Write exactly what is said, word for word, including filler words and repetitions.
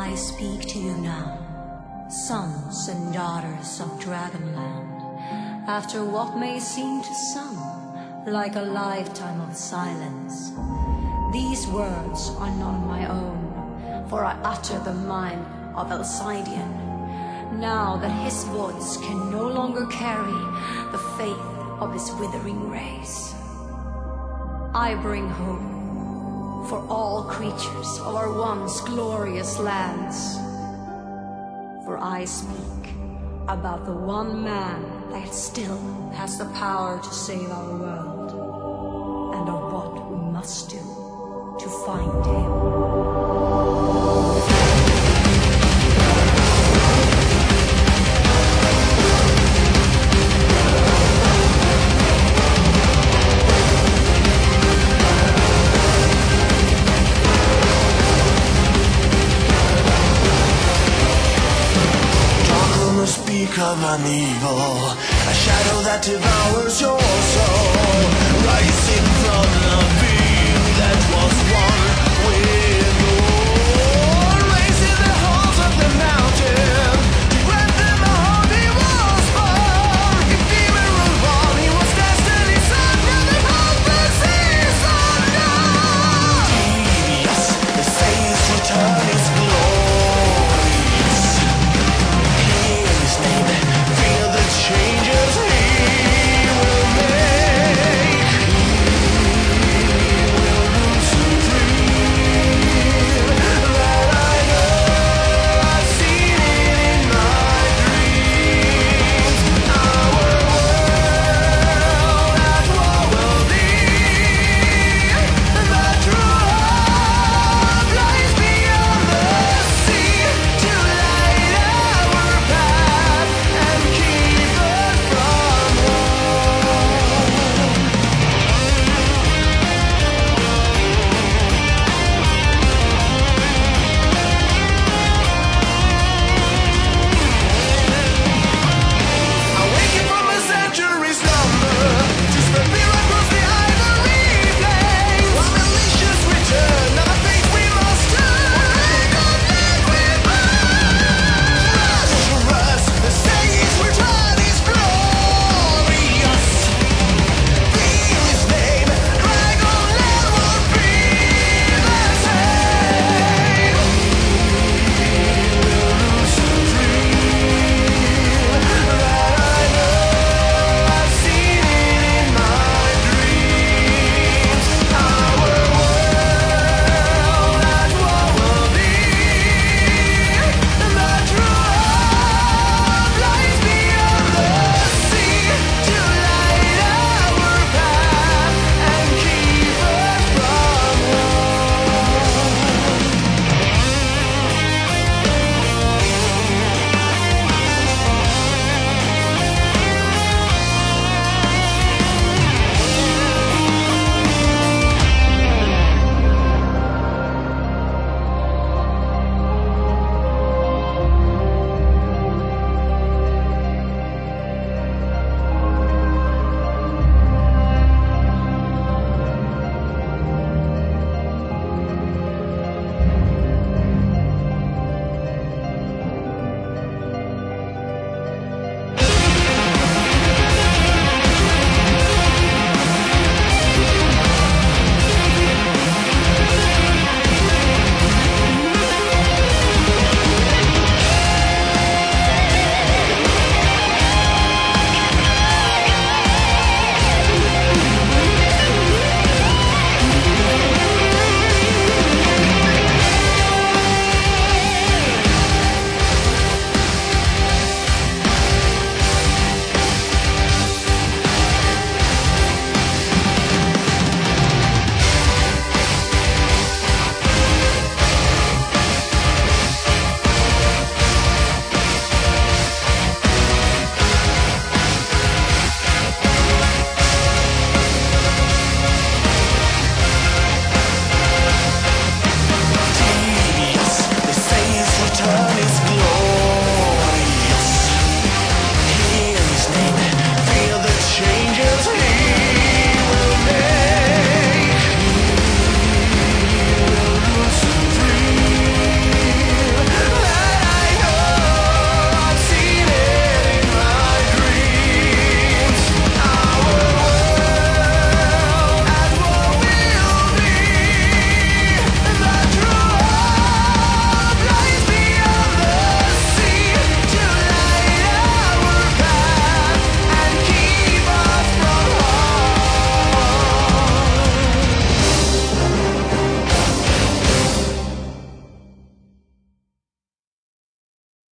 I speak to you now, sons and daughters of Dragonland, after what may seem to some like a lifetime of silence. These words are not my own, for I utter the mind of Alcidian, now that his voice can no longer carry the faith of his withering race. I bring hope for all creatures of our once glorious lands, for I speak about the one man that still has the power to save our world, and of what we must do to find him. Speak of an evil, a shadow that devours your soul, rising from the being that was one.